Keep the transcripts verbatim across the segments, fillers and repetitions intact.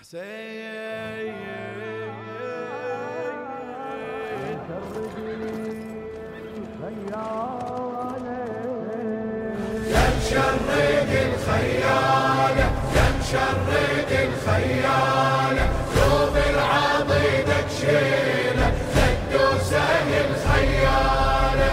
حسين يا مشرد الخيالة يا مشرد الخيالة دوب العضيدك شيله للدوسة الخيالة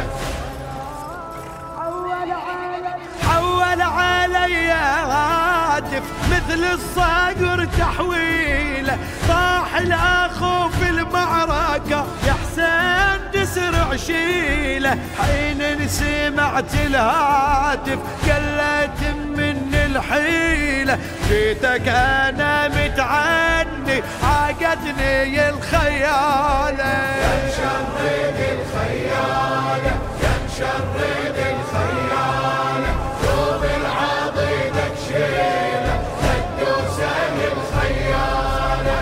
حول علي هاتف مثل الصقر تحويله طاح الاخو في المعركة يا حسين تسرع شيله حين سمعت الهاتف قلت من الحيلة جيتك انا متعني عاقتني الخيالة يا مشرد الخيالة يا مشرد الخيالة دوب العضيدك شيله للدوسة الخيالة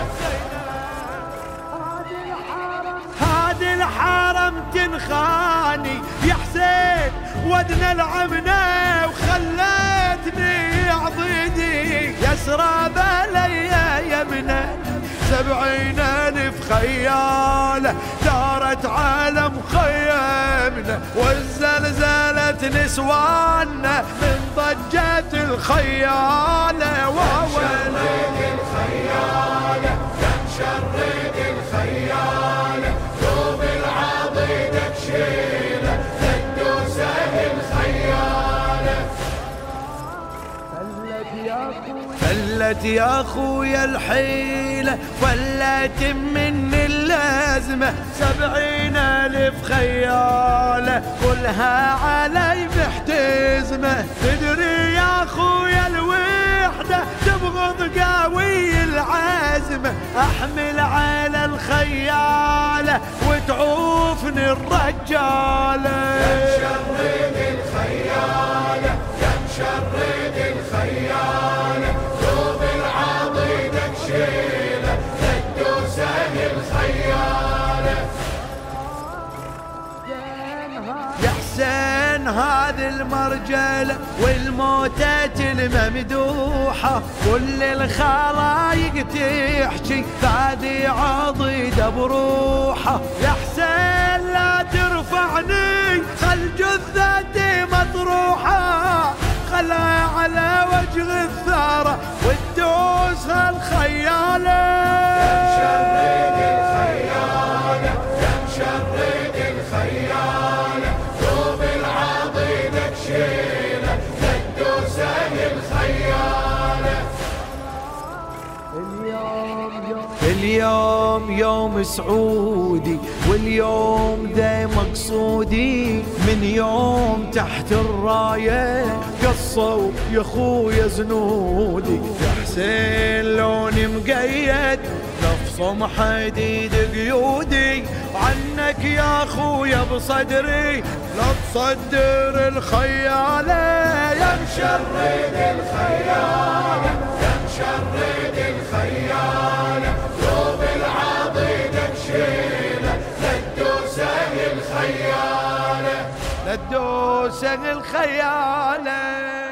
هذه الحرم تنخاني يا حسين ودنا العمنا وخلتني عضيدي يسرى علي يمنا سبعين الف خيالة دارت على مخيمنا وزلزلت نسوانا من ضجة الخيالة وهو الخيالة يا مشرد الخيالة دوب العضيدك شيله للدوسة الخيالة فلت يا خويا الحيلة فلت من اللازمة سبعين الف خيالة كلها علي محتزمة تدري يا خويا الوحدة تبغض قوي العزمة احمل على الخيالة وتعوفني الرجالة يا مشرد الخيالة يا مشرد الخيالة دوب العضيدك شيله للدوسة الخيالة يا حسين هذه المرجلة والموتة الممدوحة كل الخلايق تحكي هذه عضيدة بروحة يا حسين لا ترفعني خل جثتي مطروحة خلها على وجه الثارة والدوسة الخيالة يا مشرد الخيالة يا مشرد الخيالة دوب العضيدك شيله للدوسة الخيالة اليوم يوم سعودي واليوم ذا مقصودي من يوم تحت الراية قصوا يا خويا زنودي يا حسين لوني مقيد نفصم حديد قيودي عنك يا خويا بصدري لا تصدر الخيالة يا مشرد الخيالة يا مشرد الخيالة دوب العضيدك شيله للدوسة الخيالة للدوسة الخيالة